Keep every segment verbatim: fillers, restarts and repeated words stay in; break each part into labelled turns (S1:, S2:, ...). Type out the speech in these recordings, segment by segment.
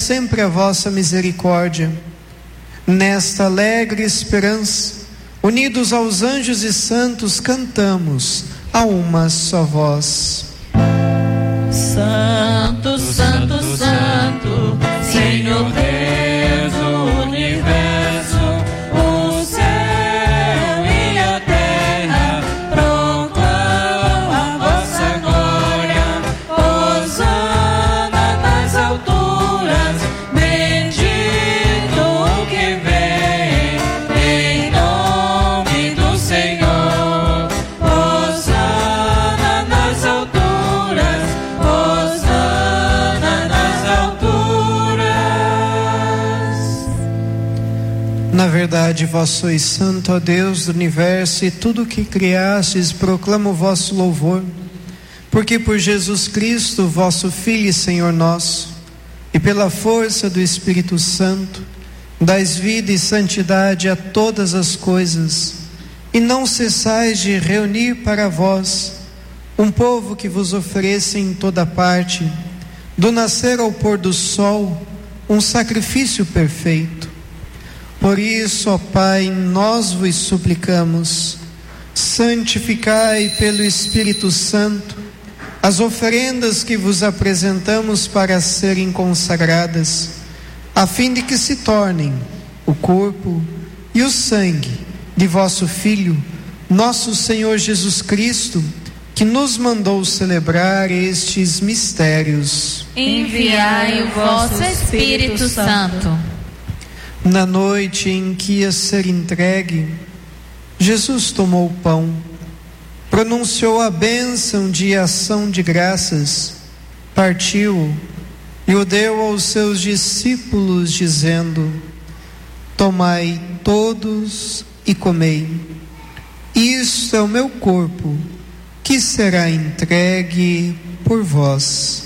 S1: sempre a vossa misericórdia. Nesta alegre esperança, unidos aos anjos e santos, cantamos a uma só voz.
S2: Santo, Santo, Santo, Senhor Deus do universo, o céu e a terra proclamam a vossa glória. Hosana nas alturas, bendito o que vem em nome do Senhor. Hosana nas alturas, Hosana nas alturas.
S1: Na verdade, vós sois santo, ó Deus do universo, e tudo o que criastes proclama o vosso louvor. Porque por Jesus Cristo, vosso Filho e Senhor nosso, e pela força do Espírito Santo, dais vida e santidade a todas as coisas, e não cessais de reunir para vós um povo que vos ofereça em toda parte, do nascer ao pôr do sol, um sacrifício perfeito. Por isso, ó Pai, nós vos suplicamos, santificai pelo Espírito Santo as oferendas que vos apresentamos para serem consagradas, a fim de que se tornem o corpo e o sangue de vosso Filho, nosso Senhor Jesus Cristo, que nos mandou celebrar estes mistérios.
S3: Enviai o vosso Espírito Santo.
S1: Na noite em que ia ser entregue, Jesus tomou o pão, pronunciou a bênção de ação de graças, partiu e o deu aos seus discípulos, dizendo: tomai todos e comei. Isto é o meu corpo, que será entregue por vós.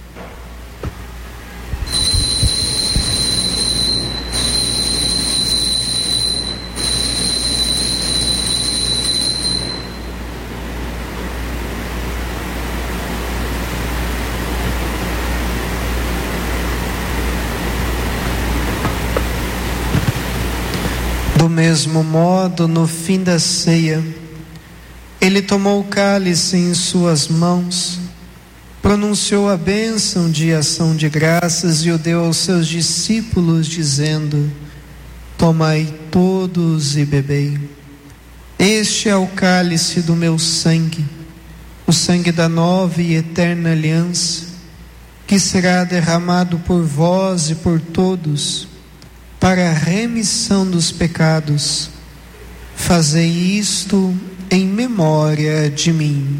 S1: Do mesmo modo, no fim da ceia, ele tomou o cálice em suas mãos, pronunciou a bênção de ação de graças e o deu aos seus discípulos, dizendo: tomai todos e bebei. Este é o cálice do meu sangue, o sangue da nova e eterna aliança, que será derramado por vós e por todos, para a remissão dos pecados. Fazei isto em memória de mim.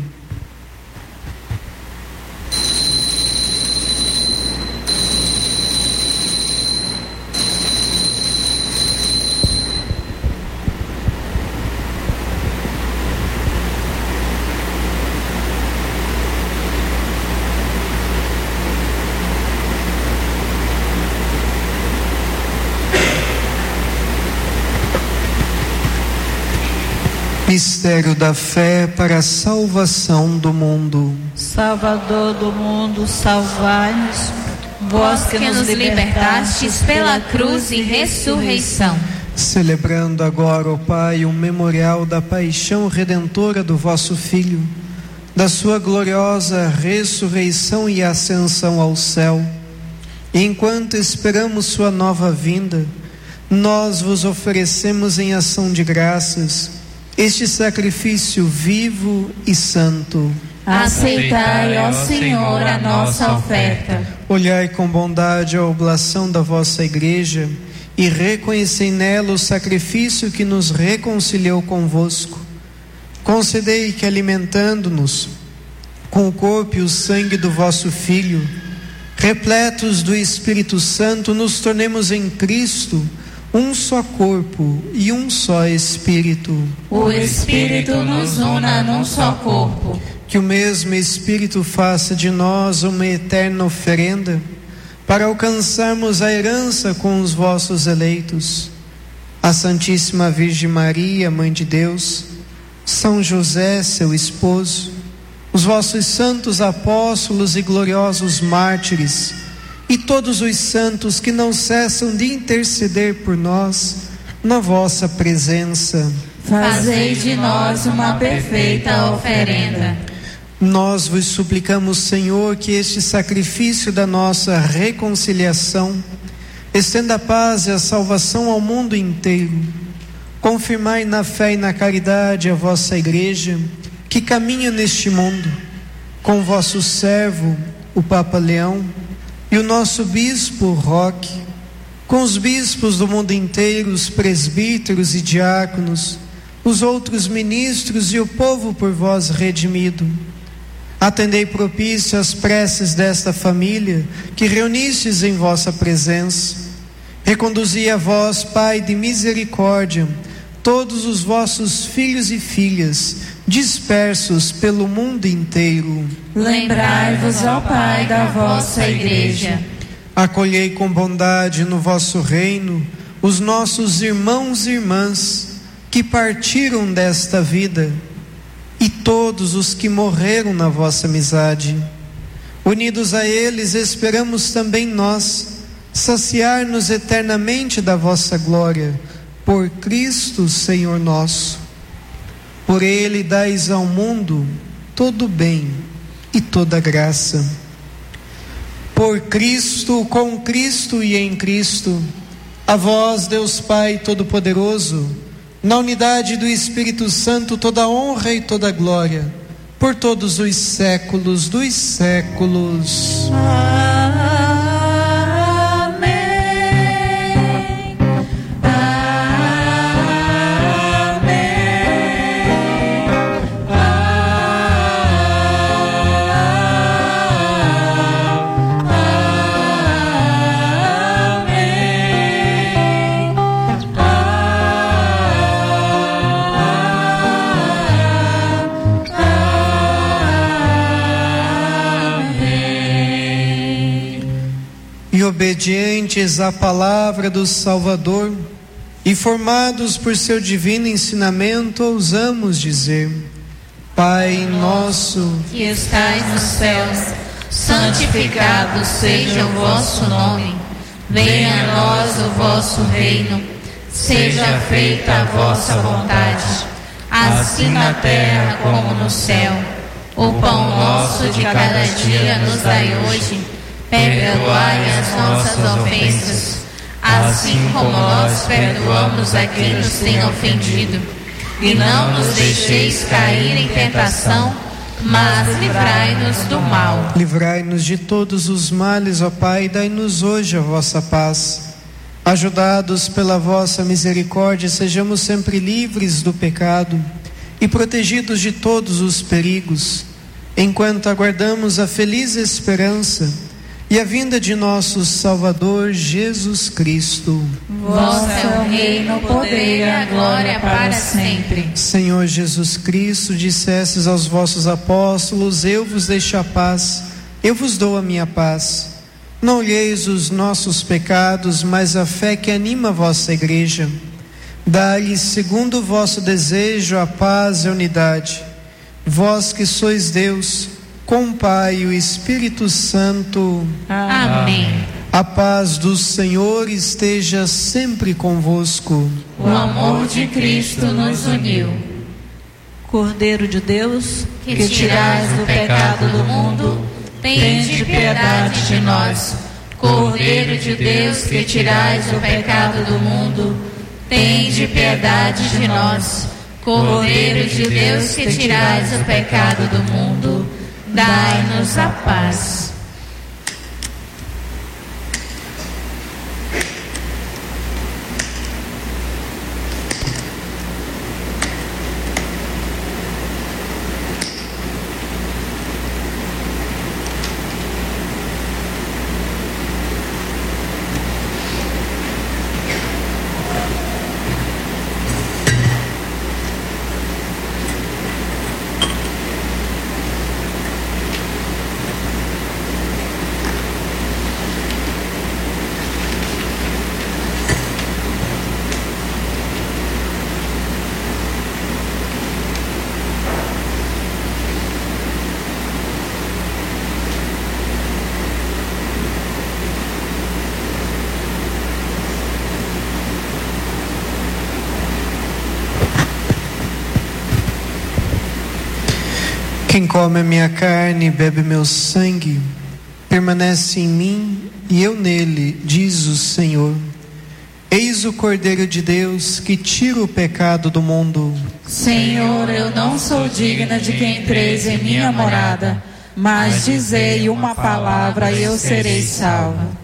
S1: Mistério da fé para a salvação do mundo.
S2: Salvador do mundo, salvai-nos.
S3: Vós que nos libertastes pela cruz e ressurreição.
S1: Celebrando agora, ó Pai, o memorial da paixão redentora do vosso Filho, da sua gloriosa ressurreição e ascensão ao céu, e enquanto esperamos sua nova vinda, nós vos oferecemos em ação de graças este sacrifício vivo e santo.
S3: Aceitai, ó Senhor, a nossa oferta.
S1: Olhai com bondade a oblação da vossa Igreja e reconhecei nela o sacrifício que nos reconciliou convosco. Concedei que, alimentando-nos com o corpo e o sangue do vosso Filho, repletos do Espírito Santo, nos tornemos em Cristo um só corpo e um só Espírito.
S3: O Espírito nos una num só corpo.
S1: Que o mesmo Espírito faça de nós uma eterna oferenda, para alcançarmos a herança com os vossos eleitos. A Santíssima Virgem Maria, Mãe de Deus, São José, seu esposo, os vossos santos apóstolos e gloriosos mártires, e todos os santos que não cessam de interceder por nós na vossa presença.
S2: Fazei de nós uma perfeita oferenda.
S1: Nós vos suplicamos, Senhor, que este sacrifício da nossa reconciliação estenda a paz e a salvação ao mundo inteiro. Confirmai na fé e na caridade a vossa Igreja, que caminha neste mundo, com o vosso servo, o Papa Leão, e o nosso Bispo Roque, com os bispos do mundo inteiro, os presbíteros e diáconos, os outros ministros e o povo por vós redimido. Atendei propício às preces desta família, que reunistes em vossa presença. Reconduzi a vós, Pai de misericórdia, todos os vossos filhos e filhas, dispersos pelo mundo inteiro.
S2: Lembrai-vos, ó Pai, da vossa Igreja.
S1: Acolhei com bondade no vosso reino os nossos irmãos e irmãs que partiram desta vida e todos os que morreram na vossa amizade. Unidos a eles, esperamos também nós saciar-nos eternamente da vossa glória, por Cristo Senhor nosso. Por Ele dais ao mundo todo bem e toda graça. Por Cristo, com Cristo e em Cristo, a vós, Deus Pai Todo-Poderoso, na unidade do Espírito Santo, toda honra e toda glória, por todos os séculos dos séculos. Obedientes à palavra do Salvador e formados por seu divino ensinamento, ousamos dizer: Pai nosso
S2: que estais nos céus, santificado seja o vosso nome. Venha a nós o vosso reino. Seja feita a vossa vontade, assim na terra como no céu. O pão nosso de cada dia nos dai hoje. Perdoai as nossas ofensas, assim como nós perdoamos a quem nos tem ofendido. E não nos deixeis cair em tentação, mas livrai-nos do mal.
S1: Livrai-nos de todos os males, ó Pai, dai-nos hoje a vossa paz. Ajudados pela vossa misericórdia, sejamos sempre livres do pecado e protegidos de todos os perigos, enquanto aguardamos a feliz esperança e a vinda de nosso Salvador Jesus Cristo.
S2: Vosso é o reino, o poder e a glória para sempre.
S1: Senhor Jesus Cristo, dissestes aos vossos apóstolos: eu vos deixo a paz, eu vos dou a minha paz. Não olheis os nossos pecados, mas a fé que anima a vossa Igreja. Dai-lhe, segundo o vosso desejo, a paz e a unidade. Vós que sois Deus, com o Pai e o Espírito Santo.
S2: Amém.
S1: A paz do Senhor esteja sempre convosco.
S2: O amor de Cristo nos uniu.
S4: Cordeiro de Deus,
S2: que tirais do pecado do mundo, tende piedade de nós. Cordeiro de Deus, que tirais o pecado do mundo, tende piedade de nós. Cordeiro de Deus, que tirais o pecado do mundo, dai-nos a paz.
S1: Quem come a minha carne e bebe meu sangue, permanece em mim e eu nele, diz o Senhor. Eis o Cordeiro de Deus que tira o pecado do mundo.
S2: Senhor, eu não sou digna de que entreis em minha morada, mas dizei uma palavra e eu serei salva.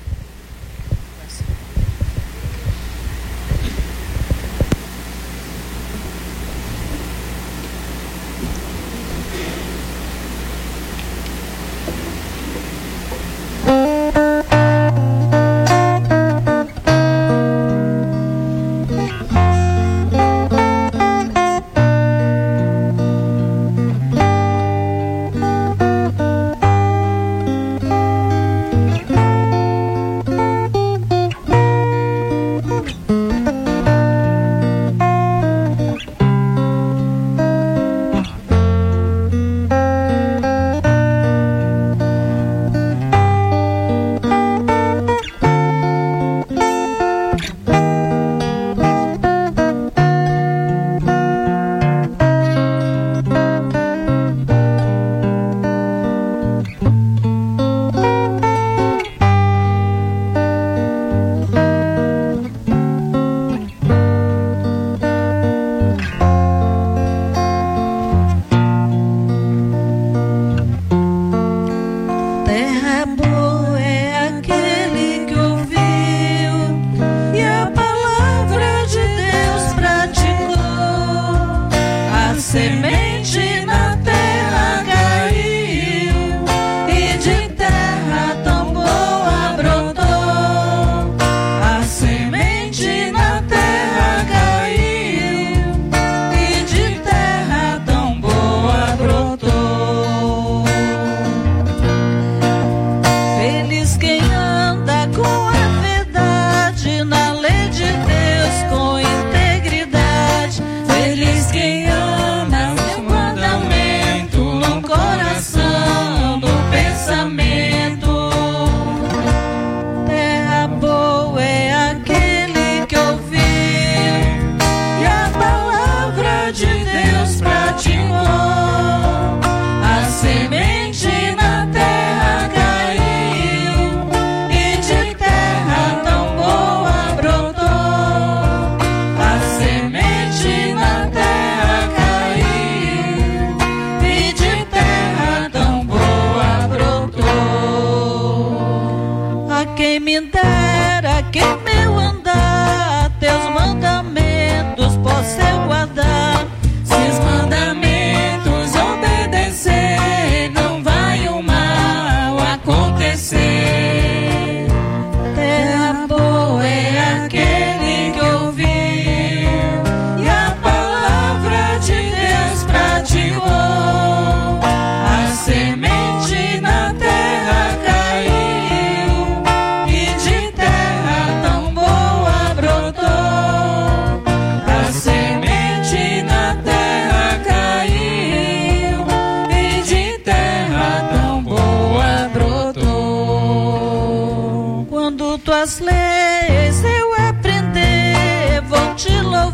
S4: Tuas leis eu aprender, vou te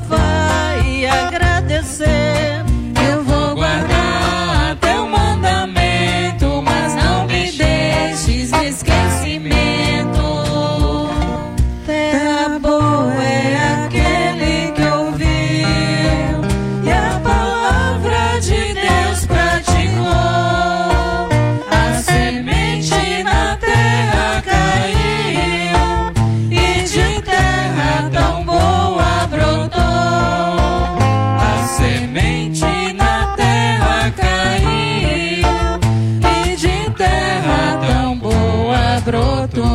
S4: louvar e agradecer.
S2: Eu vou guardar teu mandamento, mas não me deixes no esquecimento.
S4: Terra boa é aquele que ouviu e a palavra de Deus praticou. A semente na terra caiu, tão boa brotou. A semente na terra caiu e de terra tão boa brotou.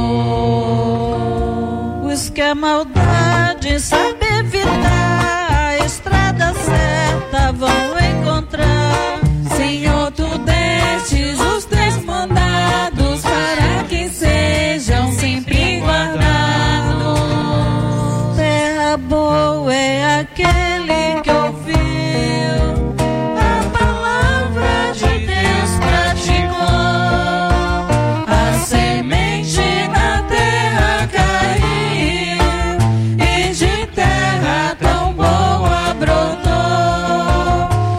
S4: Os que a maldade sabe evitar, a estrada certa vão encontrar.
S2: Senhor, tu destes os teus mandados para que sejam sempre guardados.
S4: Boa é aquele que ouviu a palavra de Deus praticou. A semente na terra caiu e de terra tão boa brotou.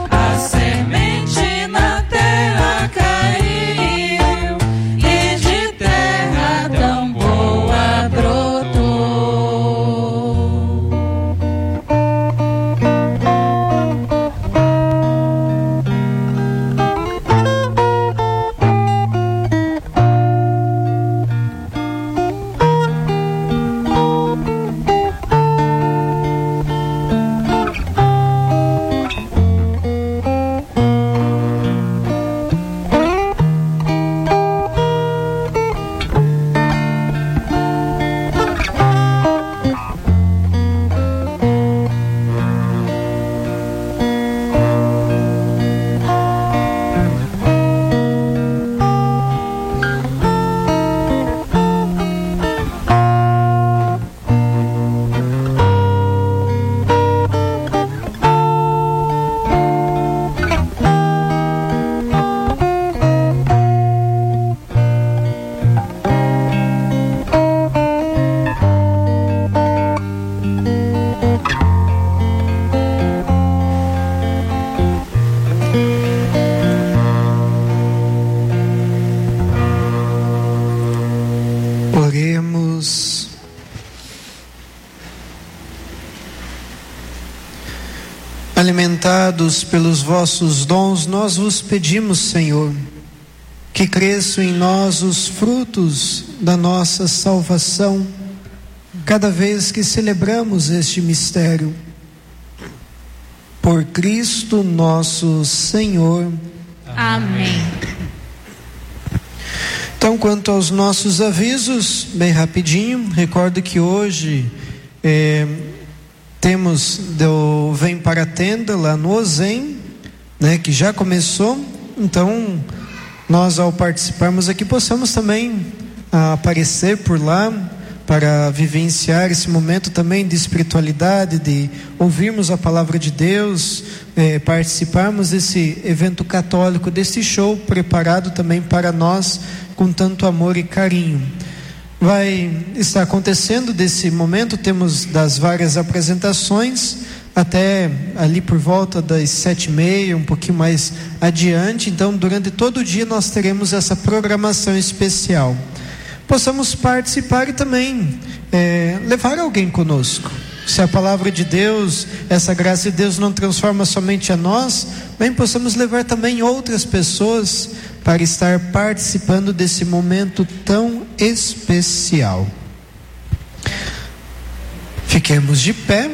S1: alimentados pelos vossos dons, nós vos pedimos, Senhor, que cresçam em nós os frutos da nossa salvação, cada vez que celebramos este mistério. Por Cristo nosso Senhor.
S2: Amém.
S1: Então, quanto aos nossos avisos, bem rapidinho, recordo que hoje é, temos do Vem para a Tenda lá no Ozem, né, que já começou. Então, nós ao participarmos aqui possamos também ah, aparecer por lá para vivenciar esse momento também de espiritualidade, de ouvirmos a palavra de Deus, eh, participarmos desse evento católico, desse show preparado também para nós com tanto amor e carinho. Vai estar acontecendo desse momento, temos das várias apresentações até ali por volta das sete e meia, um pouquinho mais adiante. Então, durante todo o dia nós teremos essa programação especial. Possamos participar e também é, levar alguém conosco. Se a palavra de Deus, essa graça de Deus não transforma somente a nós, bem, possamos levar também outras pessoas para estar participando desse momento tão especial. Fiquemos de pé,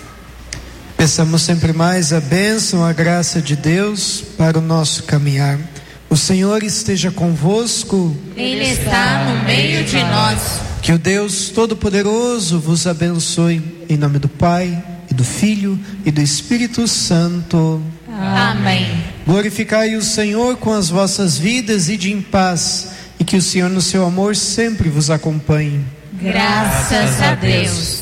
S1: peçamos sempre mais a bênção, a graça de Deus para o nosso caminhar. O Senhor esteja convosco.
S2: Ele está no meio de nós.
S1: Que o Deus Todo-Poderoso vos abençoe, em nome do Pai, e do Filho, e do Espírito Santo.
S2: Amém.
S1: Glorificai o Senhor com as vossas vidas, e de em paz, e que o Senhor no seu amor sempre vos acompanhe.
S2: Graças a Deus.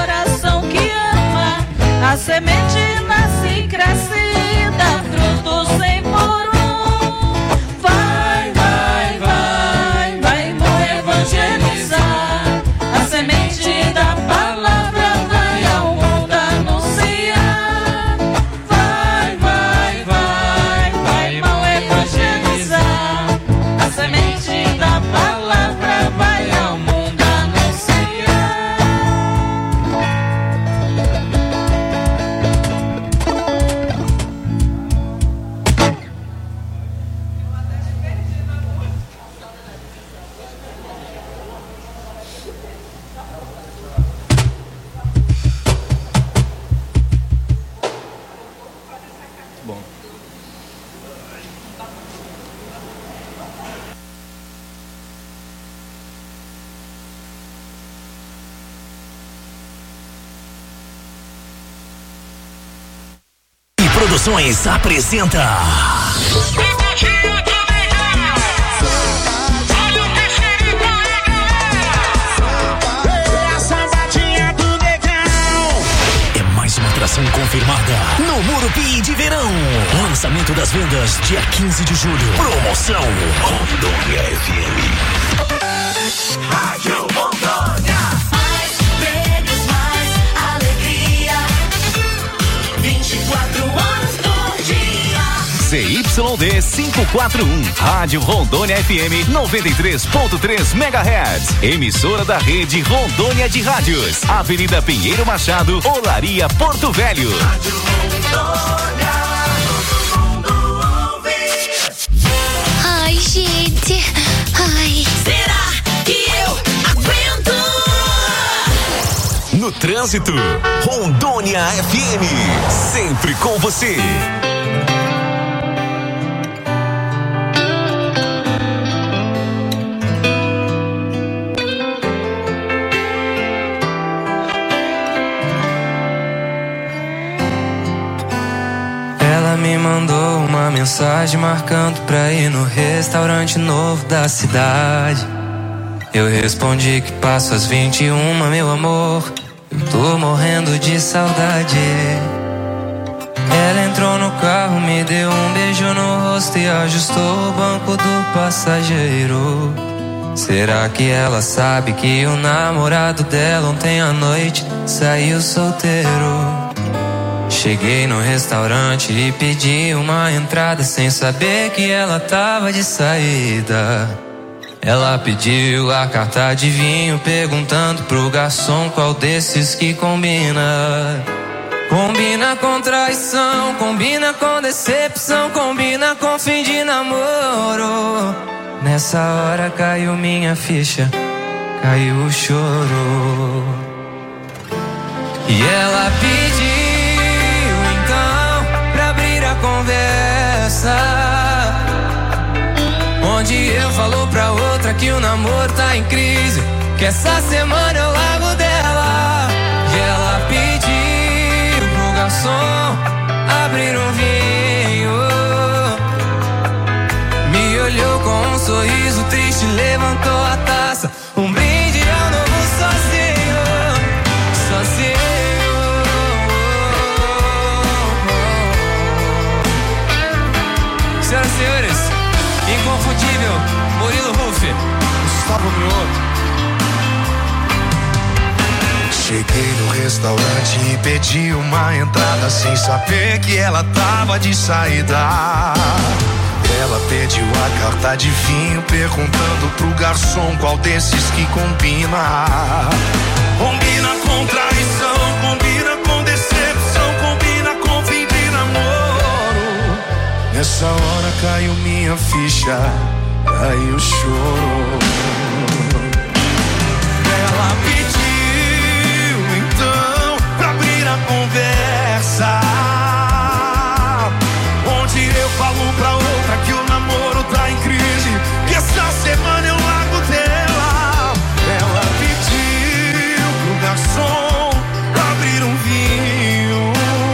S4: A semente nasce e cresce, dá frutos
S5: bom.
S6: E Produções apresenta uma atração confirmada no Murupi de Verão. Lançamento das vendas dia quinze de julho. Promoção Rondônia F M. Rádio Rondônia. Mais prêmios, mais alegria. vinte e quatro horas por dia. C Y D quinhentos e quarenta e um. Rádio Rondônia F M noventa e três ponto três megahertz. Emissora da rede Rondônia de Rádios. Avenida Pinheiro Machado, Olaria, Porto Velho. Rádio Rondônia, todo mundo ouve.
S7: Ai, gente. Ai.
S6: Será que eu aguento? No trânsito, Rondônia F M. Sempre com você.
S8: Me mandou uma mensagem marcando pra ir no restaurante novo da cidade. Eu respondi que passo às vinte e uma, meu amor. Eu tô morrendo de saudade. Ela entrou no carro, me deu um beijo no rosto e ajustou o banco do passageiro. Será que ela sabe que o namorado dela ontem à noite saiu solteiro? Cheguei no restaurante e pedi uma entrada sem saber que ela tava de saída. Ela pediu a carta de vinho perguntando pro garçom qual desses que combina. Combina com traição, combina com decepção, combina com fim de namoro. Nessa hora caiu minha ficha, caiu o choro. E ela pediu conversa, onde eu falo pra outra que o namoro tá em crise, que essa semana eu largo dela. E ela pediu pro garçom abrir um vinho, me olhou com um sorriso triste, levantou a taça, um brinde ao novo sozinho, sozinho. Senhoras e senhores, inconfundível, Murilo Ruff, Gustavo Mioto.
S9: Cheguei no restaurante e pedi uma entrada sem saber que ela tava de saída. Ela pediu a carta de vinho perguntando pro garçom qual desses que combina. Combina com traição, combina com decepção, combina com fim de namoro. Nessa hora caiu minha ficha, caiu o choro. Ela pediu então pra abrir a conversa, onde eu falo pra outra que o namoro tá em crise, que essa semana eu largo dela. Ela pediu pro garçom abrir um vinho,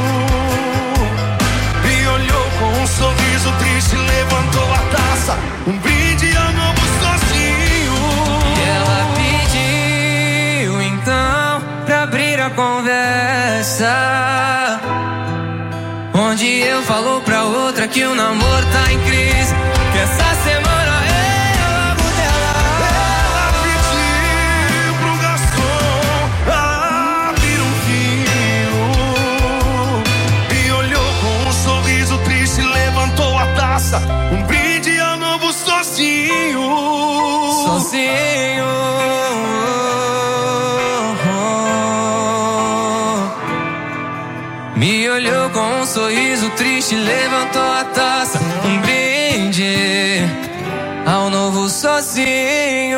S9: me olhou com um sorriso triste, levantou a taça, um brinde ao novo sozinho.
S8: E ela pediu então pra abrir a conversa, onde eu falo pra outra que o namoro tá em crise, que essa semana eu largo dela.
S9: Ela pediu pro garçom abrir um vinho, e olhou com um sorriso triste, levantou a taça, um brinde ao novo sozinho.
S8: Sozinho. Me olhou com um sorriso triste, levantou a taça, um brinde ao novo sozinho.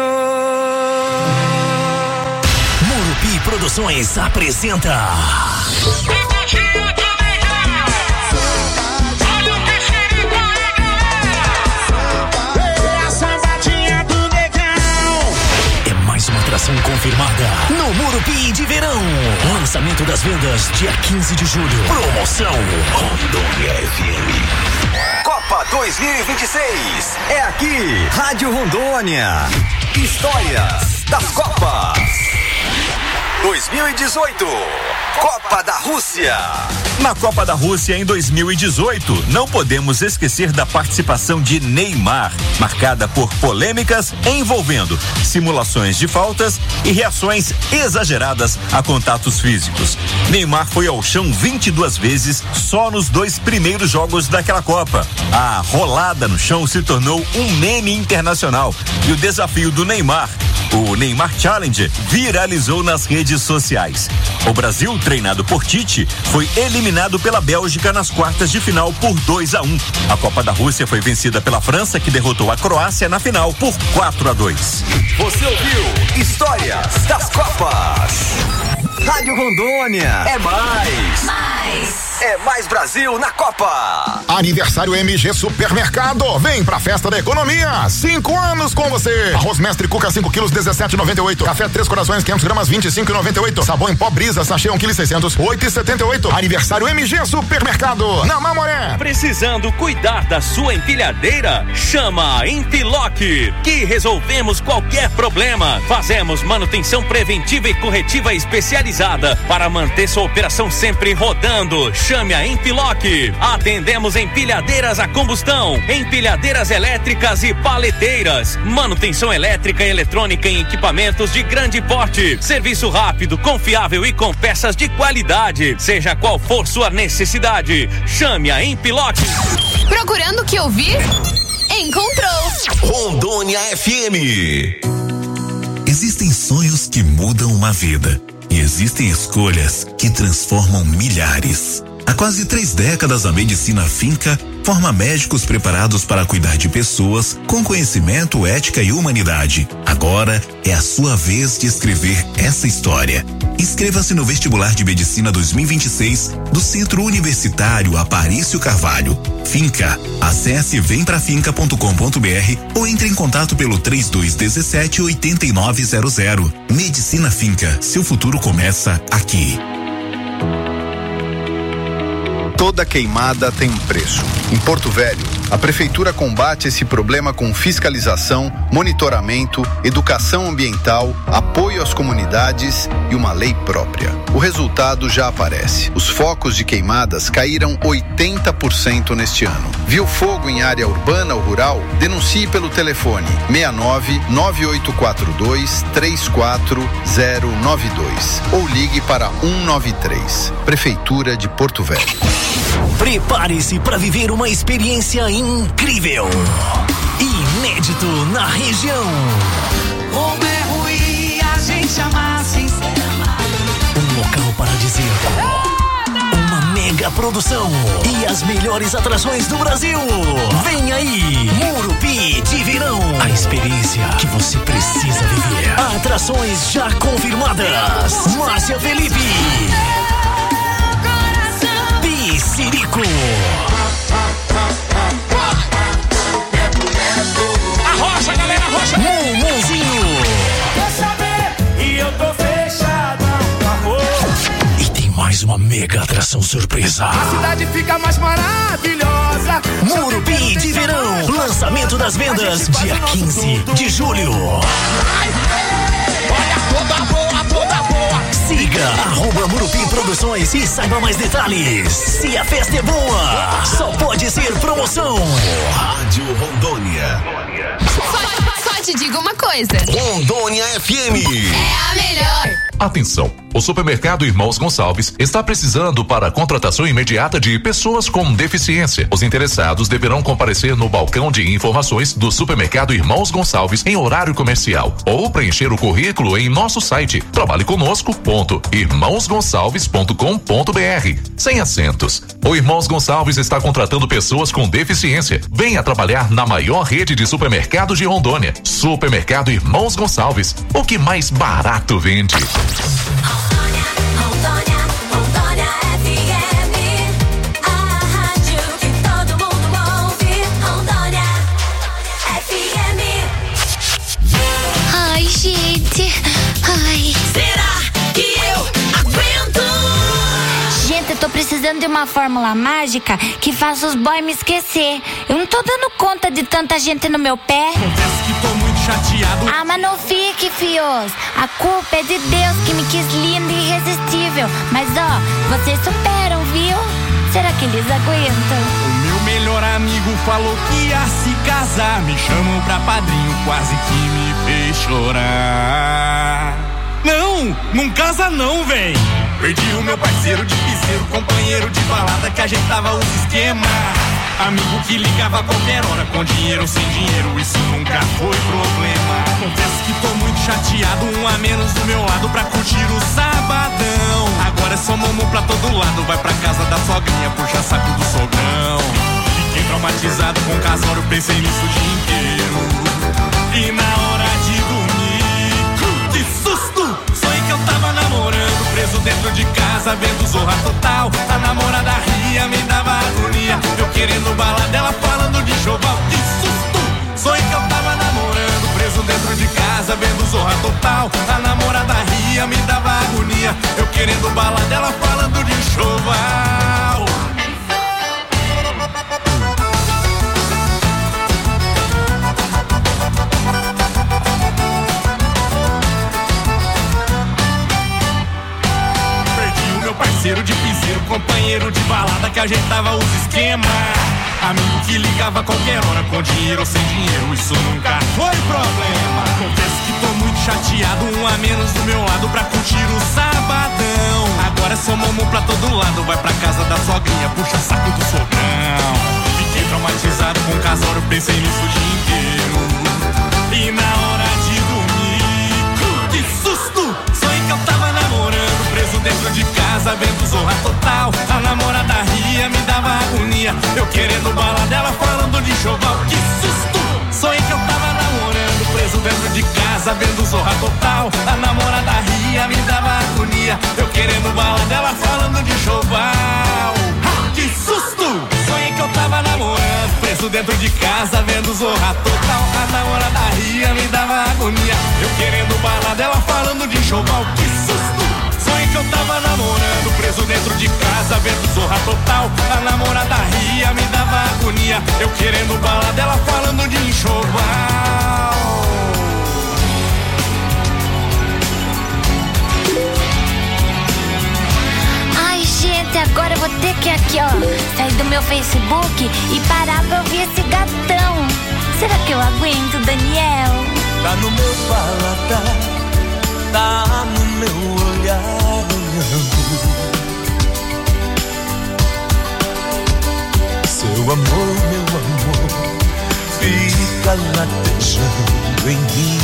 S6: Murupi Produções apresenta confirmada no Morumbi de Verão. Lançamento das vendas dia quinze de julho. Promoção Rondônia F M.
S5: Copa dois mil e vinte e seis. É aqui, Rádio Rondônia. Histórias das Copas. dois mil e dezoito. Copa da Rússia.
S10: Na Copa da Rússia em dois mil e dezoito, não podemos esquecer da participação de Neymar, marcada por polêmicas envolvendo simulações de faltas e reações exageradas a contatos físicos. Neymar foi ao chão vinte e duas vezes só nos dois primeiros jogos daquela Copa. A rolada no chão se tornou um meme internacional e o desafio do Neymar, o Neymar Challenge, viralizou nas redes sociais. O Brasil, treinado por Tite, foi eliminado pela Bélgica nas quartas de final por dois a um. A Copa da Rússia foi vencida pela França, que derrotou a Croácia na final por quatro a dois.
S5: Você ouviu Histórias das Copas. Rádio Rondônia. É mais. Mais. É mais Brasil na Copa.
S11: Aniversário M G Supermercado. Vem pra festa da economia. Cinco anos com você. Arroz Mestre Cuca cinco quilos, dezessete e noventa e oito. Café Três Corações quinhentos gramas, vinte e cinco e noventa e oito. Sabão em pó Brisa, sachê um quilo e seiscentos, oito e setenta e oito. Aniversário M G Supermercado. Na Mamoré.
S12: Precisando cuidar da sua empilhadeira? Chama a Empiloc, que resolvemos qualquer problema. Fazemos manutenção preventiva e corretiva especializada para manter sua operação sempre rodando. Chame a Empiloc. Atendemos empilhadeiras a combustão, empilhadeiras elétricas e paleteiras, manutenção elétrica e eletrônica em equipamentos de grande porte, serviço rápido, confiável e com peças de qualidade. Seja qual for sua necessidade, chame a Empiloc.
S13: Procurando o que ouvir? Encontrou!
S6: Rondônia F M. Existem sonhos que mudam uma vida e existem escolhas que transformam milhares. Há quase três décadas, a Medicina Finca forma médicos preparados para cuidar de pessoas com conhecimento, ética e humanidade. Agora é a sua vez de escrever essa história. Inscreva-se no vestibular de Medicina dois mil e vinte e seis do Centro Universitário Aparício Carvalho. Finca. Acesse vem pra finca ponto com ponto br ou entre em contato pelo três dois um sete, oito nove zero zero. Medicina Finca. Seu futuro começa aqui.
S14: Toda queimada tem um preço. Em Porto Velho, a Prefeitura combate esse problema com fiscalização, monitoramento, educação ambiental, apoio às comunidades e uma lei própria. O resultado já aparece. Os focos de queimadas caíram oitenta por cento neste ano. Viu fogo em área urbana ou rural? Denuncie pelo telefone seis nove nove oito quatro dois três quatro zero nove dois ou ligue para um nove três. Prefeitura de Porto Velho.
S6: Prepare-se para viver uma experiência incrível, inédito na região.
S15: Como é ruim a gente amar sem ser amado.
S6: Um local paradisíaco, uma mega produção e as melhores atrações do Brasil. Vem aí, Morumbi de Verão. A experiência que você precisa viver. Atrações já confirmadas. Márcia Felipe, Sirico,
S15: Arrocha, galera, arrocha.
S6: Mumuzinho.
S15: Quer saber? E eu tô fechado, amor.
S6: E tem mais uma mega atração surpresa.
S15: A cidade fica mais maravilhosa.
S6: Morumbi de Verão. Lançamento das vendas dia quinze de julho.
S15: Olha toda boa, toda boa.
S6: Siga arroba Morumbi Produções e saiba mais detalhes. Se a festa é boa, só pode ser promoção. Rádio Rondônia.
S13: Só, só te digo uma coisa.
S6: Rondônia F M.
S13: É a melhor.
S16: Atenção! O Supermercado Irmãos Gonçalves está precisando para a contratação imediata de pessoas com deficiência. Os interessados deverão comparecer no balcão de informações do Supermercado Irmãos Gonçalves em horário comercial ou preencher o currículo em nosso site trabalhe conosco ponto irmãos gonçalves ponto com ponto br. Sem acentos. O Irmãos Gonçalves está contratando pessoas com deficiência. Venha trabalhar na maior rede de supermercados de Rondônia. Supermercado Irmãos Gonçalves. O que mais barato vende.
S7: Ai, gente. Ai.
S17: precisando de uma fórmula mágica que faça os boys me esquecer. Eu não tô dando conta de tanta gente no meu pé.
S18: Confesso que tô muito chateado.
S17: Ah, mas não fique, fios. A culpa é de Deus que me quis linda e irresistível. Mas ó, vocês superam, viu? Será que eles aguentam?
S18: O meu melhor amigo falou que ia se casar. Me chamou pra padrinho, quase que me fez chorar. Não, não casa não, véi. Perdi o meu parceiro de piseiro, companheiro de balada que ajeitava os esquemas. Amigo que ligava a qualquer hora, com dinheiro ou sem dinheiro, isso nunca foi problema. Confesso que tô muito chateado, um a menos do meu lado pra curtir o sabadão. Agora é só mamão pra todo lado, vai pra casa da sogrinha, puxa saco do sogrão. Fiquei traumatizado com o casório, pensei nisso o dia inteiro. E na hora de dormir, que susto! Sonhei que eu tava namorando, preso dentro de casa, vendo Zorra Total. A namorada ria, me dava agonia, eu querendo bala dela, falando de choval. Que susto! Sonhei que eu tava namorando, preso dentro de casa, vendo Zorra Total. A namorada ria, me dava agonia, eu querendo bala dela, falando de choval. Parceiro de piseiro, companheiro de balada que ajeitava os esquemas. Amigo que ligava a qualquer hora, com dinheiro ou sem dinheiro, isso nunca foi problema. Confesso que tô muito chateado, um a menos do meu lado pra curtir o sabadão. Agora é só mamão pra todo lado, vai pra casa da sogrinha, puxa saco do sogrão. Fiquei traumatizado com o casório, pensei nisso o dia inteiro. E na hora de dormir, que susto! Sonhei que eu tava namorando, preso dentro de casa, vendo Zorra Total. A namorada ria, me dava agonia, eu querendo bala dela, falando de choval. Que susto! Sonhei que eu tava namorando, preso dentro de casa, vendo Zorra Total. A namorada ria, me dava agonia, eu querendo bala dela, falando de choval. Que susto! Sonhei que eu tava namorando, preso dentro de casa, vendo Zorra Total. A namorada ria, me dava agonia, eu querendo bala dela, falando de choval. Que susto! Sonhei que eu tava namorando, preso dentro de casa, vendo Zorra Total. A namorada ria, me dava agonia, eu querendo bala dela, falando de enxoval.
S17: Ai, gente, agora eu vou ter que aqui, ó, sair do meu Facebook e parar pra ouvir esse gatão. Será que eu aguento, Daniel?
S19: Tá no meu paladar, tá no meu olhar olhando. Seu amor, meu amor, fica latejando em mim.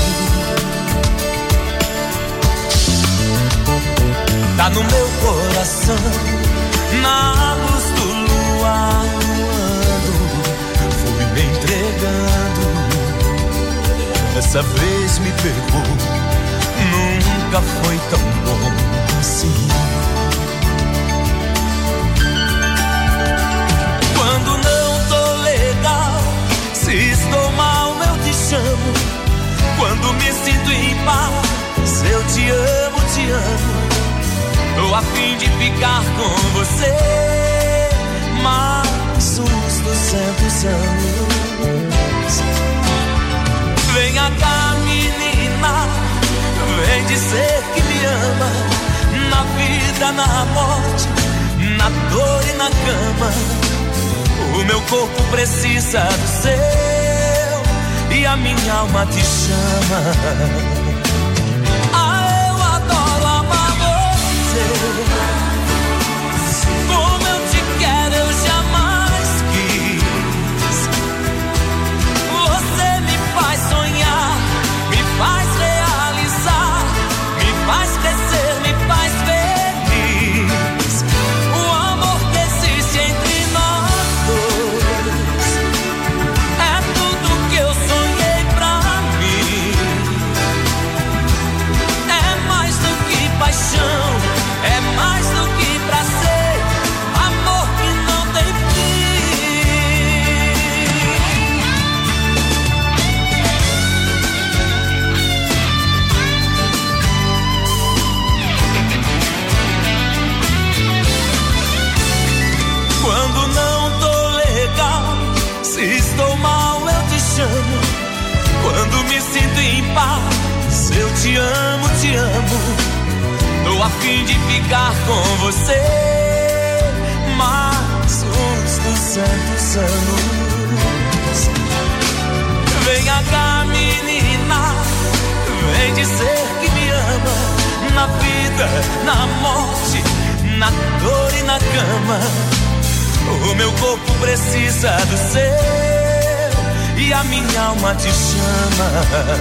S19: Tá no meu coração, na luz do luar, fui me entregando. Dessa vez me pegou, nunca foi tão bom assim. Quando não tô legal, se estou mal eu te chamo. Quando me sinto em paz, eu te amo, te amo. Tô a fim de ficar com você mais uns duzentos anos. Venha cá, menina, vem dizer que me ama. Na vida, na morte, na dor e na cama. O meu corpo precisa do seu e a minha alma te chama. Ah, eu adoro amar você. Como eu te quero, eu jamais quis. Você me faz sonhar, me faz realizar, me faz crescer, me faz feliz. O amor que existe entre nós dois é tudo que eu sonhei pra mim. faz. Eu te amo, te amo. Tô a fim de ficar com você mais uns duzentos anos. Venha cá, menina, vem dizer que me ama. Na vida, na morte, na dor e na cama. O meu corpo precisa do seu e a minha alma te chama.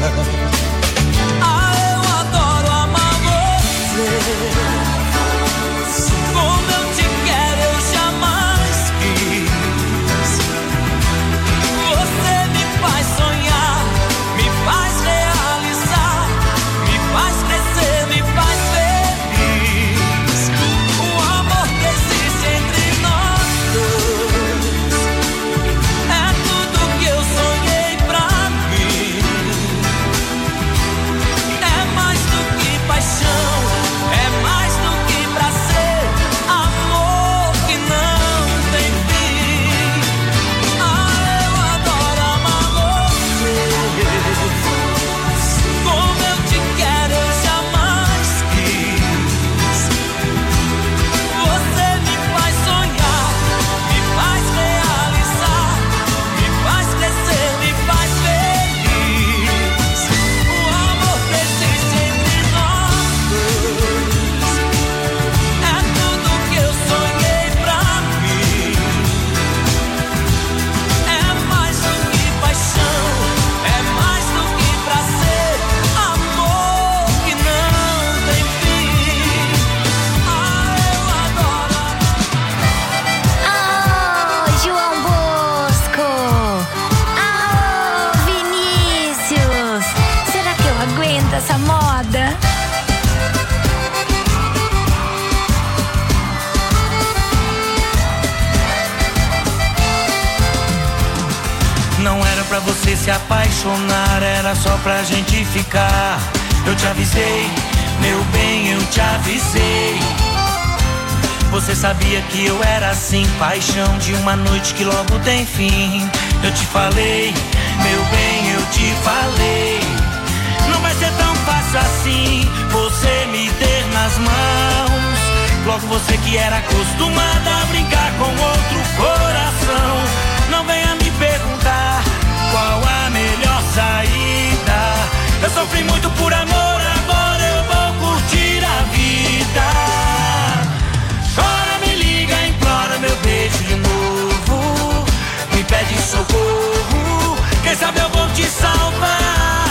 S19: Ah, eu adoro amar você. Como eu te quero, eu jamais quis. Você me faz sonhar, me faz realizar, me faz crescer, me faz feliz. O amor que existe entre nós dois é tudo que eu sonhei pra mim. É mais do que paixão, é mais do que prazer, amor que não tem fim. Ah, eu adoro amar você. Como eu te quero, eu jamais quis. Você me faz sonhar, me faz realizar, me faz crescer, me faz feliz. O amor que existe entre nós dois é tudo que eu sonhei pra mim. É mais do que paixão, é mais do que prazer, amor que não tem fim. Ah, eu adoro.
S17: Oh, João Bosco! Oh, Vinícius! Será que eu aguento essa moda?
S19: Não era pra você se apaixonar, era só pra gente ficar. Eu te avisei, meu bem, eu te avisei. Você sabia que eu era assim, paixão de uma noite que logo tem fim. Eu te falei, meu bem, eu te falei. Não vai ser tão fácil assim, você me ter nas mãos. Logo você que era acostumada a brincar com outro coração. Não venha me perguntar qual a melhor saída. Eu sofri muito por amor, agora eu vou curtir a vida. Chora, me liga, implora meu beijo de novo. Me pede socorro, quem sabe eu vou te salvar.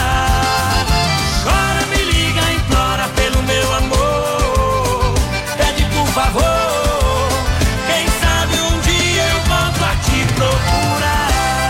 S19: Chora, me liga, implora pelo meu amor. Pede por favor, quem sabe um dia eu volto a te procurar.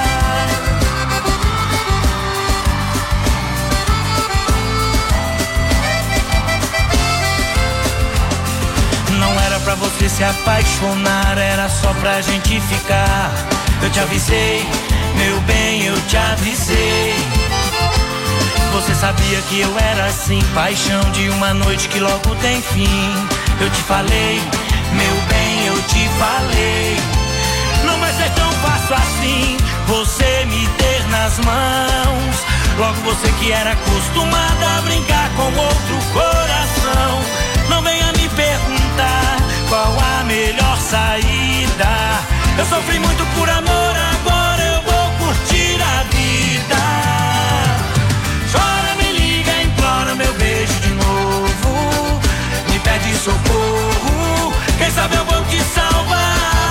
S19: Não era pra você se apaixonar, era só pra gente ficar. Eu te avisei, meu bem, eu te avisei. Você sabia que eu era assim, paixão de uma noite que logo tem fim. Eu te falei, meu bem, eu te falei. Não vai ser tão fácil assim, você me ter nas mãos. Logo você que era acostumada a brincar com outro coração. Não venha me perguntar qual a melhor saída. Eu sofri muito por amor, agora eu vou curtir a vida. Chora, me liga, implora meu beijo de novo. Me pede socorro, quem sabe eu vou te salvar.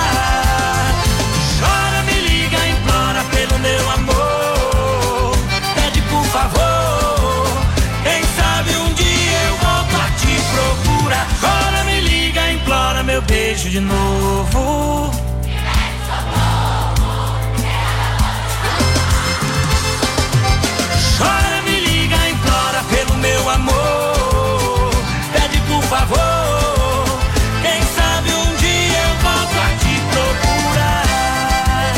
S19: Chora, me liga, implora pelo meu amor. Pede por favor, quem sabe um dia eu volto a te procurar. Chora, me liga, implora meu beijo de novo. Chora, me liga, implora pelo meu amor. Pede por favor, quem sabe um dia eu volto a te procurar.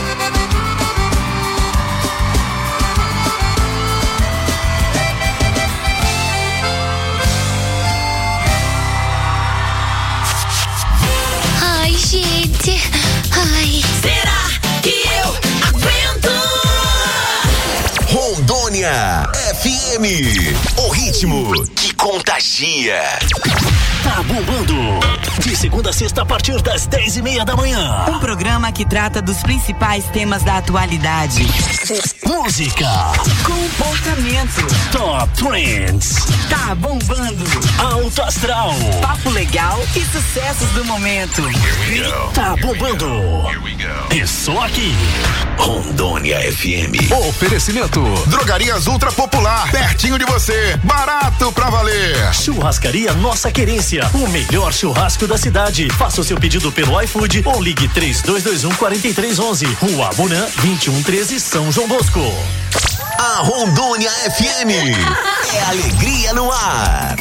S7: Ai, gente. Ai.
S13: Será que eu aguento?
S6: Rondônia F F M. O ritmo que contagia. Tá bombando. De segunda a sexta a partir das dez e meia da manhã.
S20: Um programa que trata dos principais temas da atualidade.
S6: Música.
S20: Comportamento.
S6: Top Trends.
S20: Tá bombando.
S6: Alto astral.
S20: Papo legal e sucessos do momento.
S6: Tá bombando. É só aqui. Rondônia F M.
S11: Oferecimento. Drogarias Ultra Popular. Pertinho de você. Barato pra valer.
S6: Churrascaria Nossa Querência. O melhor churrasco da cidade. Faça o seu pedido pelo iFood ou ligue três dois dois um, quatro três um um. Rua Abunã, vinte e um treze, São João Bosco. A Rondônia F M. É alegria no ar.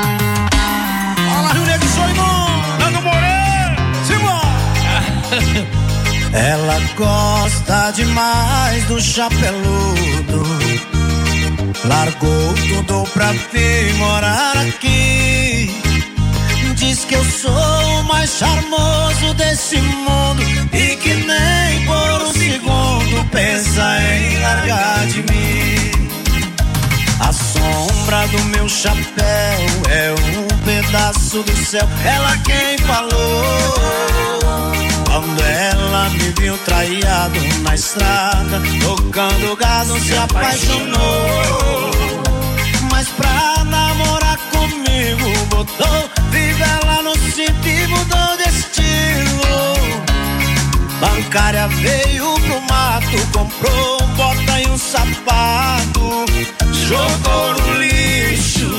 S15: Fala, Rio Negro, sou irmão. Nando Moreira. Simão.
S1: Ela gosta demais do chapeludo. Largou tudo pra vir morar aqui. Diz que eu sou o mais charmoso desse mundo e que nem por um segundo pensa em largar de mim. A sombra do meu chapéu é um pedaço do céu. Ela quem falou. Quando ela me viu traído na estrada, tocando gado, se apaixonou. Mas pra namorar comigo botou fivela no cinto e mudou de estilo. Bancária veio pro mato, comprou um bota e um sapato, jogou no lixo.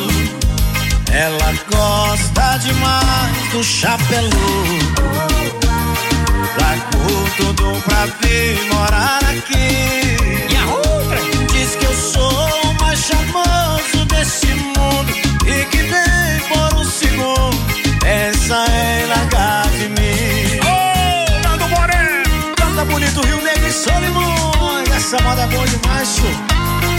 S1: Ela gosta demais do chapeludo. Largou tudo pra vir morar aqui. E a outra diz que eu sou o mais charmoso desse mundo e que nem por um segundo pensa em largar de mim.
S15: Ô, Nando Moreira.
S1: Canta bonito, Rio Negro e Solimões. Essa moda é boa demais, show.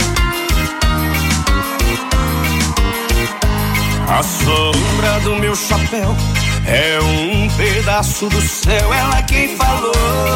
S15: A sombra do meu chapéu é um pedaço do céu, ela quem falou.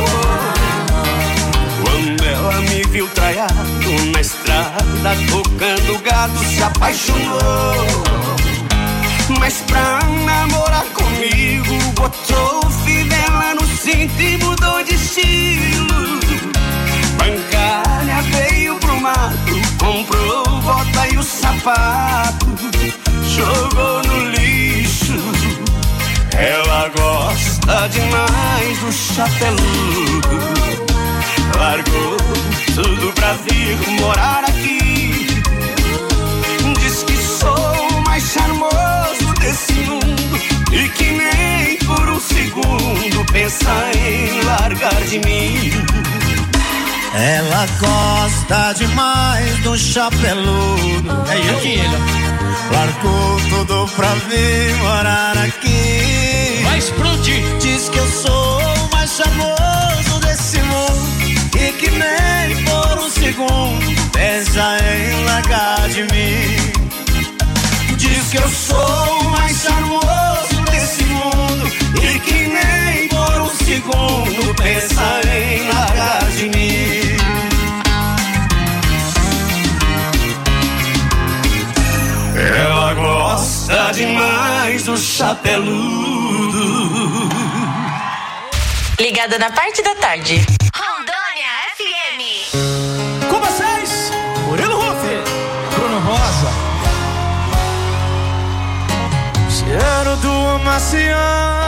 S15: Quando ela me viu traiado na estrada, tocando gado, se apaixonou. Mas pra namorar comigo, botou fivela no cinto e mudou de estilo. Bancária veio pro mato, comprou bota e o sapato, jogou no lixo. Ela gosta demais do chapeludo. Largou tudo pra vir morar aqui. Diz que sou o mais charmoso desse mundo e que nem por um segundo pensa em largar de mim.
S1: Ela gosta demais do chapeludo. É ele. Largou tudo pra vir morar aqui.
S15: Vai explodir.
S1: Diz que eu sou o mais charmoso desse mundo e que nem por um segundo pensa em largar de mim. Diz que eu sou o mais charmoso desse mundo e que nem por um segundo pensa em largar de mim.
S15: Ela gosta demais do chapeludo.
S3: Ligada na parte da tarde.
S7: Rondônia F M.
S1: Com vocês, Murilo Ruff, Bruno Rosa.
S15: Cheiro do amaciante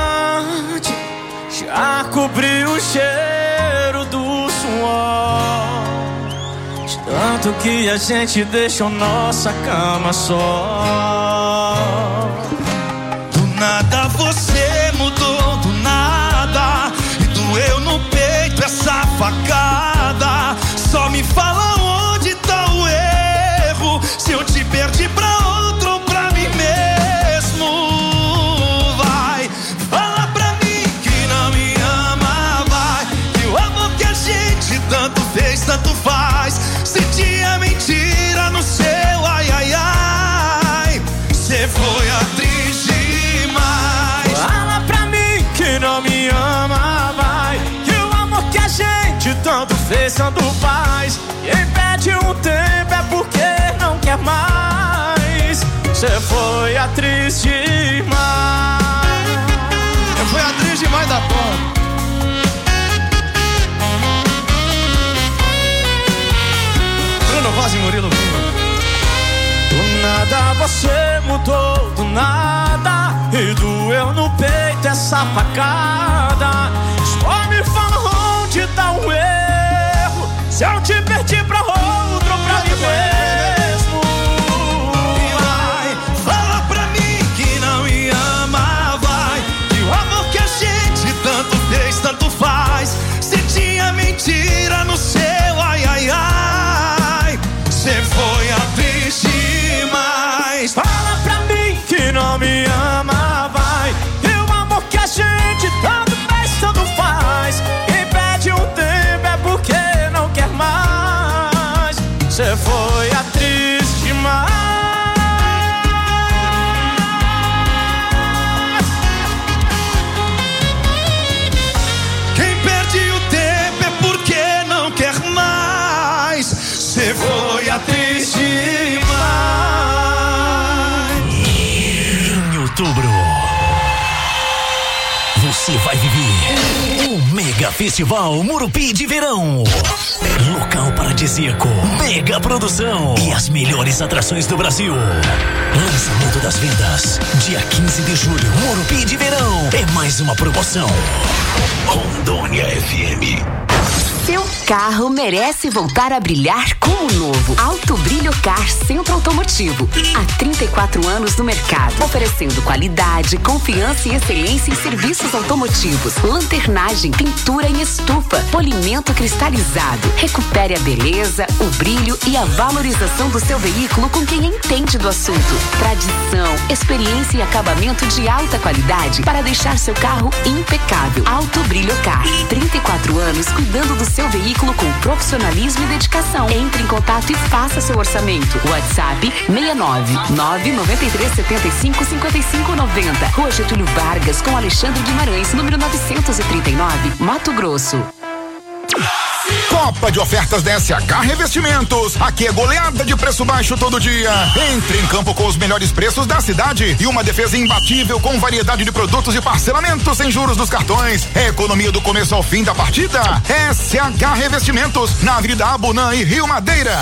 S15: já cobriu o cheiro do suor. De tanto que a gente deixou nossa cama só.
S9: Do nada você mudou, do nada, e doeu no peito essa facada. Só me fala onde tá o erro, se eu te perdi pra outro ou pra mim mesmo. Vai, fala pra mim que não me ama, vai, que o amor que a gente tanto fez, tanto faz. Se tinha mentira no seu ai, ai, ai, cê foi atriz demais.
S15: Fala pra mim que não me ama, vai, que o amor que a gente tanto fez, tanto faz. Quem pede um tempo é porque não quer Você foi atriz demais.
S9: Eu fui atriz demais da conta. Bruno Voz e Murilo.
S15: Do nada você mudou, do nada, e doeu no peito essa facada. Só me fala onde tá o erro, se eu te perdi pra outro ou pra mim mesmo.
S9: Vai, fala pra mim que não me ama, vai, que o amor que a gente tanto fez, tanto faz. Se tinha mentira no seu ai, ai, ai, cê foi atriz demais.
S15: Fala pra mim que não me ama, vai, e o amor que a gente tanto fez, tanto faz. Quem pede um tempo é porque não quer mais. Cê foi atriz demais.
S9: Quem perde o tempo é porque não quer mais. Cê foi atriz demais.
S6: Em outubro, você vai viver o Mega Festival Murupi de Verão. Local paradisíaco, mega produção e as melhores atrações do Brasil. Lançamento das vendas, dia quinze de julho, Murupi de Verão. É mais uma promoção. Rondônia F M.
S21: Seu carro merece voltar a brilhar como novo. Alto Brilho Car Centro Automotivo. Há trinta e quatro anos no mercado, oferecendo qualidade, confiança e excelência em serviços automotivos. Lanternagem, pintura em estufa, polimento cristalizado. Recupere a beleza, o brilho e a valorização do seu veículo com quem entende do assunto. Tradição, experiência e acabamento de alta qualidade para deixar seu carro impecável. Alto Brilho Car. trinta e quatro anos cuidando do seu veículo com profissionalismo e dedicação. Entre em contato e faça seu orçamento. WhatsApp seis nove nove nove três sete cinco cinco cinco nove zero. Rua Getúlio Vargas com Alexandre Guimarães, número novecentos e trinta e nove, Mato Grosso.
S11: Copa de ofertas da S H Revestimentos. Aqui é goleada de preço baixo todo dia. Entre em campo com os melhores preços da cidade e uma defesa imbatível com variedade de produtos e parcelamento sem juros dos cartões. É economia do começo ao fim da partida. S H Revestimentos, na Avenida Abunã e Rio Madeira.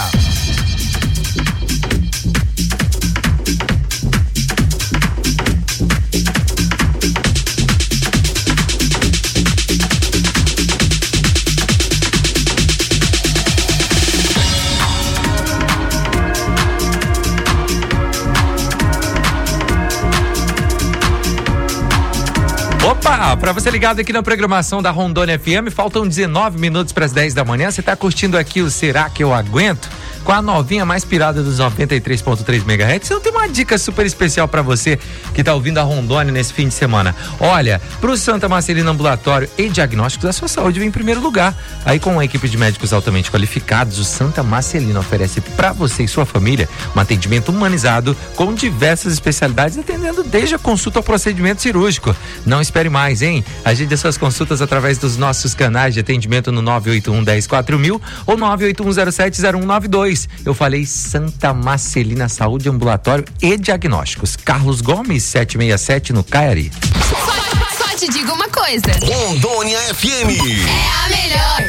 S22: Opa, pra você ligado aqui na programação da Rondônia F M, faltam dezenove minutos para as dez da manhã. Você tá curtindo aqui o Será Que Eu Aguento? Com a novinha mais pirada dos noventa e três ponto três megahertz. Eu tenho uma dica super especial para você que tá ouvindo a Rondônia nesse fim de semana. Olha, pro Santa Marcelina Ambulatório e Diagnósticos, a sua saúde vem em primeiro lugar. Aí com uma equipe de médicos altamente qualificados, o Santa Marcelina oferece para você e sua família um atendimento humanizado com diversas especialidades, atendendo desde a consulta ao procedimento cirúrgico. Não espere mais, hein? Agende as suas consultas através dos nossos canais de atendimento no nove oito um um zero quatro mil ou nove oito um zero sete zero um nove dois. Eu falei Santa Marcelina Saúde, Ambulatório e Diagnósticos. Carlos Gomes, setecentos e sessenta e sete no Caiari.
S13: Só, só te digo uma coisa.
S6: Rondônia F M.
S13: É a melhor.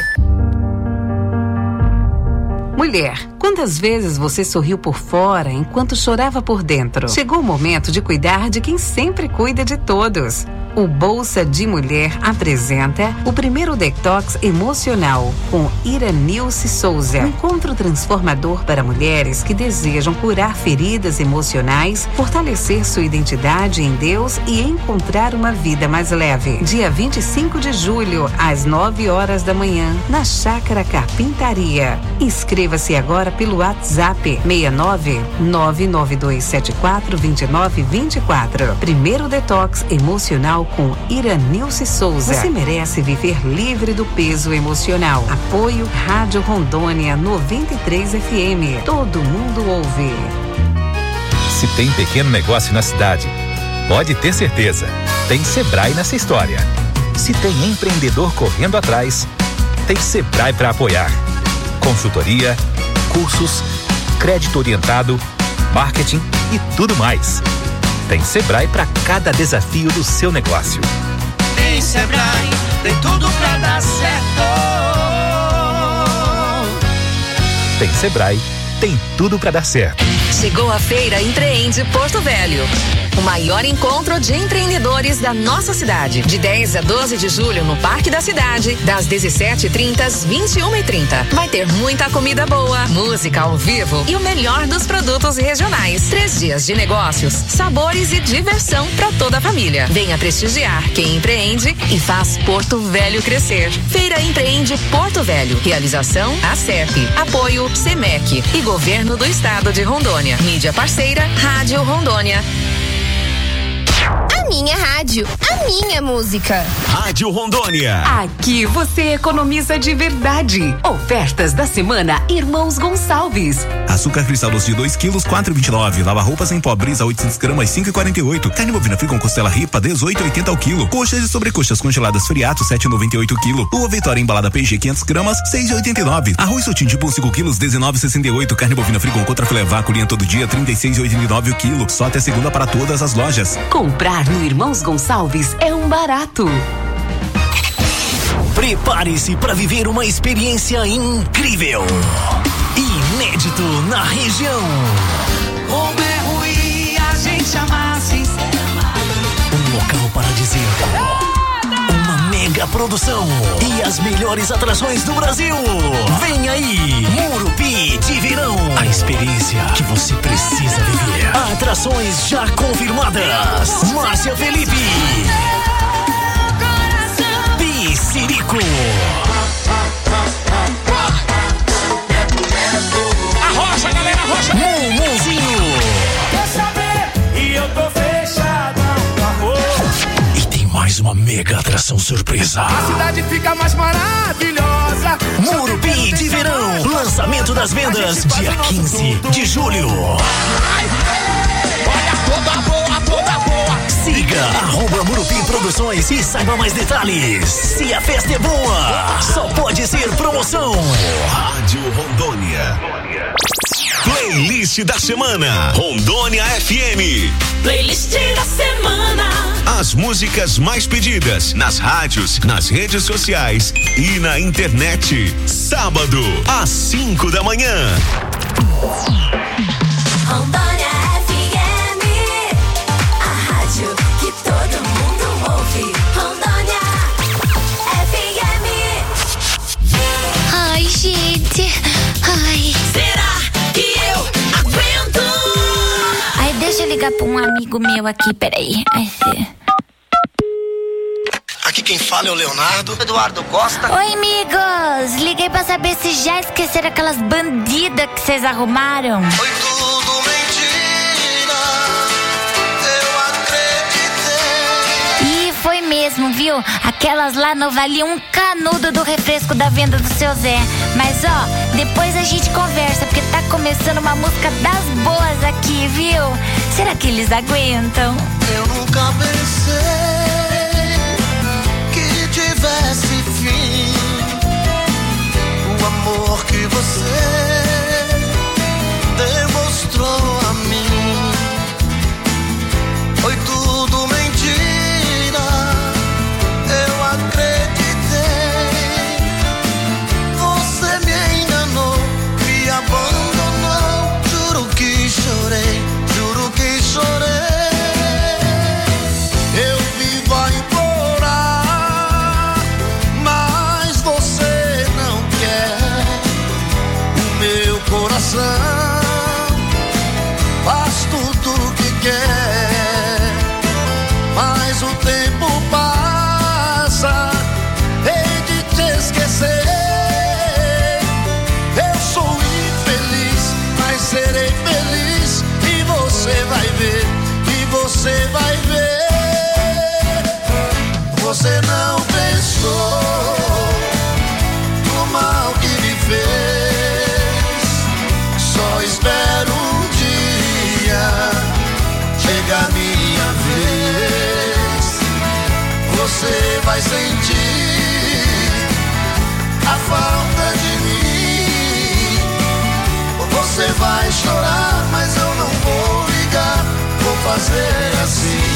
S21: Mulher, quantas vezes você sorriu por fora enquanto chorava por dentro? Chegou o momento de cuidar de quem sempre cuida de todos. O Bolsa de Mulher apresenta o primeiro detox emocional com Iranilce Souza. Um encontro transformador para mulheres que desejam curar feridas emocionais, fortalecer sua identidade em Deus e encontrar uma vida mais leve. Dia vinte e cinco de julho, às nove horas da manhã, na Chácara Carpintaria. Inscreva-se agora pelo WhatsApp seis nove nove nove dois sete quatro dois nove dois quatro. Primeiro detox emocional com Iranilce Souza. Você merece viver livre do peso emocional. Apoio Rádio Rondônia noventa e três F M. Todo mundo ouve.
S23: Se tem pequeno negócio na cidade, pode ter certeza, tem Sebrae nessa história. Se tem empreendedor correndo atrás, tem Sebrae para apoiar. Consultoria, cursos, crédito orientado, marketing e tudo mais. Tem Sebrae para cada desafio do seu negócio.
S19: Tem Sebrae, tem tudo pra dar certo.
S23: Tem Sebrae, tem tudo para dar certo.
S2: Chegou a Feira Empreende Porto Velho. O maior encontro de empreendedores da nossa cidade. De dez a doze de julho no Parque da Cidade, das dezessete e trinta às vinte e uma e trinta. Vai ter muita comida boa, música ao vivo e o melhor dos produtos regionais. Três dias de negócios, sabores e diversão para toda a família. Venha prestigiar quem empreende e faz Porto Velho crescer. Feira Empreende Porto Velho. Realização A C E P. Apoio Semec e Governo do Estado de Rondônia. Mídia parceira Rádio Rondônia.
S13: A minha rádio, a minha música.
S5: Rádio Rondônia.
S21: Aqui você economiza de verdade. Ofertas da semana Irmãos Gonçalves.
S4: Açúcar cristal doce de dois quilos, quatro e vinte e nove. Lava roupas em pó Brisa oitocentos gramas, cinco e quarenta e oito. Carne bovina fria com costela ripa, dezoito e oitenta ao quilo. Coxas e sobrecoxas congeladas Friato, sete e noventa e oito quilo. Uva Vitória embalada P G quinhentos gramas, seis e oitenta e nove. Arroz Sotim de pão cinco quilos, dezenove e sessenta e oito. Carne bovina fria com contrafilé vácuo linha todo dia, trinta e seis e oitenta e nove o quilo. Só até segunda para todas as lojas.
S21: Comprar no Irmãos Gonçalves é um barato.
S6: Prepare-se para viver uma experiência incrível, inédito na região.
S19: Como é ruim a gente amar sem ser amado.
S6: Um local para dizer uma mega produção e as melhores atrações do Brasil. Vem aí, Murupi de Verão. A experiência que você precisa viver. Atrações já confirmadas. Márcia Felipe, Piscirico,
S19: Arrocha, galera, arrocha.
S6: Mumuzinho.
S19: Quer saber? E eu tô fechado no amor.
S6: E tem mais uma mega atração surpresa.
S19: A cidade fica mais maravilhosa.
S6: Murupi de Verão. Lançamento das vendas dia quinze de julho.
S19: Olha toda boa, toda boa.
S6: Siga arroba Murupi Produções e saiba mais detalhes. Se a festa é boa, só pode ser promoção.
S5: Rádio Rondônia. Playlist da semana. Rondônia F M.
S19: Playlist da semana.
S5: As músicas mais pedidas nas rádios, nas redes sociais e na internet. Sábado, às cinco da manhã.
S7: Rondônia F M, a rádio que todo mundo ouve. Rondônia F M.
S17: Ai, gente. Ai.
S7: Será que eu aguento?
S17: Ai, deixa eu ligar pra um amigo meu aqui, peraí. Ai, se...
S8: Aqui quem fala é o Leonardo.
S24: Eduardo Costa.
S17: Oi, amigos. Liguei pra saber se já esqueceram aquelas bandidas que vocês arrumaram.
S8: Foi tudo mentira, eu acreditei.
S17: E foi mesmo, viu? Aquelas lá não valiam um canudo do refresco da venda do seu Zé. Mas ó, depois a gente conversa, porque tá começando uma música das boas aqui, viu? Será que eles aguentam?
S8: Eu nunca pensei tivesse fim o amor que você demonstrou a mim. Foi tudo mentira, eu acreditei. Você me enganou, me abandonou. Juro que chorei, juro que chorei. Eu vivo a implorar, mas você não quer. O meu coração faz tudo o que quer, mas o tempo passa, hei de te esquecer. Eu sou infeliz, mas serei feliz, e você vai ver, e você vai ver. Você não pensou no mal que me fez. Só espero um dia chegar minha vez. Você vai sentir a falta de mim. Você vai chorar, mas eu não vou fazer assim.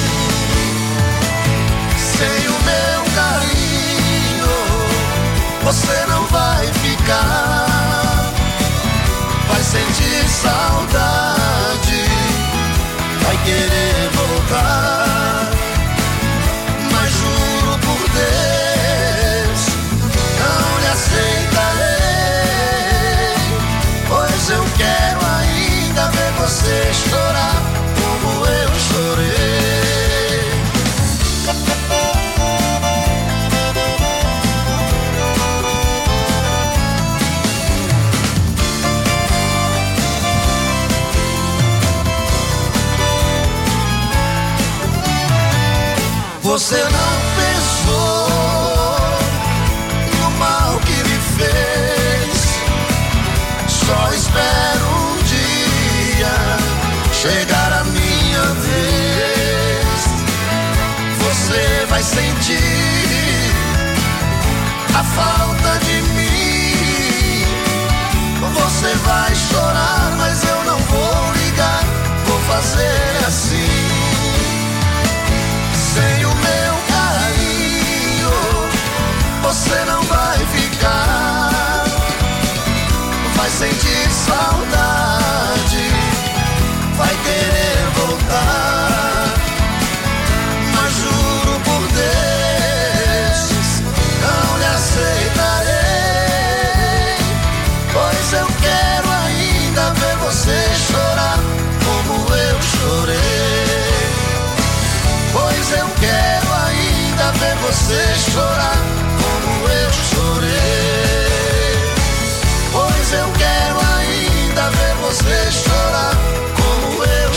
S8: Sem o meu carinho, você não vai ficar. Vai sentir saudade, vai querer voltar. Mas juro por Deus, não lhe aceitarei, pois eu quero ainda ver você chorar como eu chorei. Você não pensou no mal que me fez. Só espero um dia chegar a minha vez. Você vai sentir a falta de mim. Você vai chorar, mas eu não vou ligar. Vou fazer assim. Sem o meu carinho, você não vai ficar. Vai sentir saudade, vai querer voltar. Mas juro por Deus, não lhe aceitarei, pois eu quero ainda ver você chorar como eu chorei. Pois eu quero ainda ver você chorar como eu chorei. Pois eu quero ainda ver você chorar como eu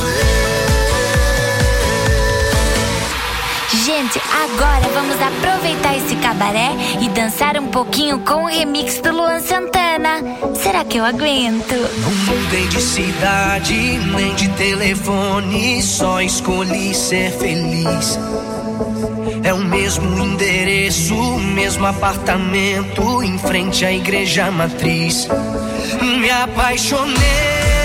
S8: chorei.
S17: Gente, agora vamos aproveitar esse cabaré e dançar um pouquinho com o remix do Luan Santana. Será que eu aguento?
S10: Não mudei de cidade, nem de telefone, só escolhi ser feliz. É o mesmo endereço, o mesmo apartamento, em frente à igreja matriz. Me apaixonei